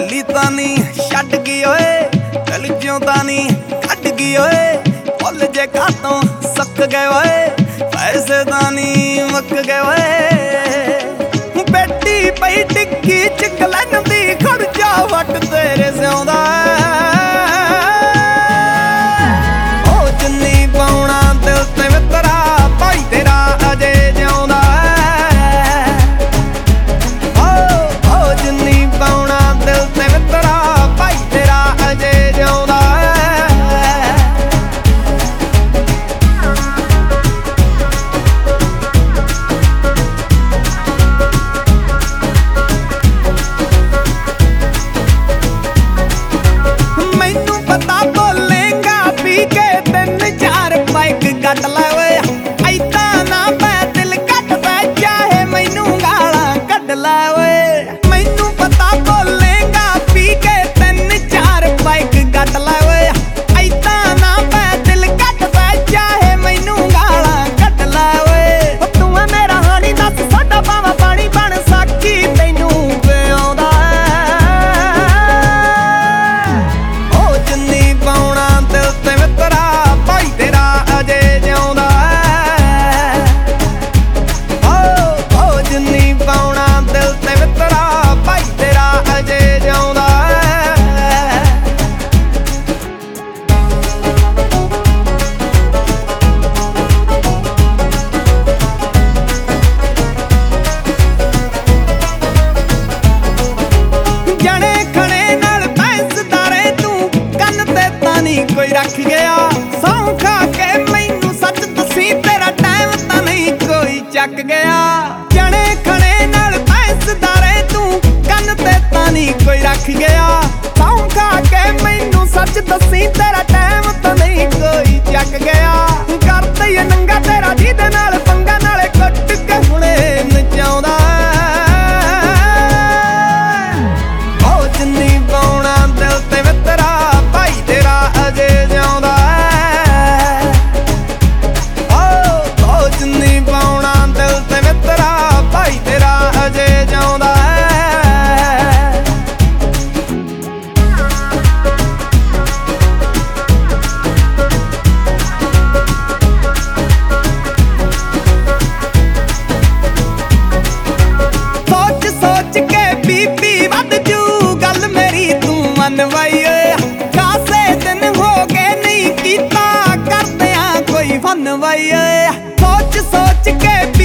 भुली तानी छड्ड गई ओए दिल चों तानी कट गई ओए भुल जे कातों सक गए ओए पैसे तानी मुक गए ओए बेटी पई टिक्की चिकलन दी खर्चा वट तेरे सिउंदा ओ जिन्नी पाउणा दिल ते मित्रा भाई तेरा अजे जिउंदा कट लै ओए ऐदा ना पै दिल कट पै चाहे मैनू गालां कढ लै ओए मैनू पता बोलेगा पी के 3-4 बाइक कट लै ओए ऐदा ना पै दिल कट पै चाहे मैनू गालां कढ लै ओए तू है मेरा हानी दस साडा पावा पानी बन साकी तैनू पिआउंदा ओ जिन्नी पाउणा दिल ते मित्रा भाई तेरा अजे कोई रख गया सौ खा के मैनू सच दसी तेरा टाइम तां नहीं कोई चक गया जने खने नाल भैंसदारे तू कन ते तां नहीं कोई रख गया सौ खा के मैनू सच दसी तेरा टाइम तां नहीं कोई चक गया करते ही नंगा तेरा जिहदे नाल पंगा नाले कुट के हुणे नचाउंदा ओ जिन्नी पाउणा दिल ते मित्रा भाई तेरा अजे जिउंदा ओ जिन्नी पाउणा दिल ते मित्रा भाई तेरा अजे जिउंदा सोच सोच के बीपी वध जू गल मेरी तू मन वई खासे दिन हो गए नहीं कीता करदे कोई फन वई सोच सोच के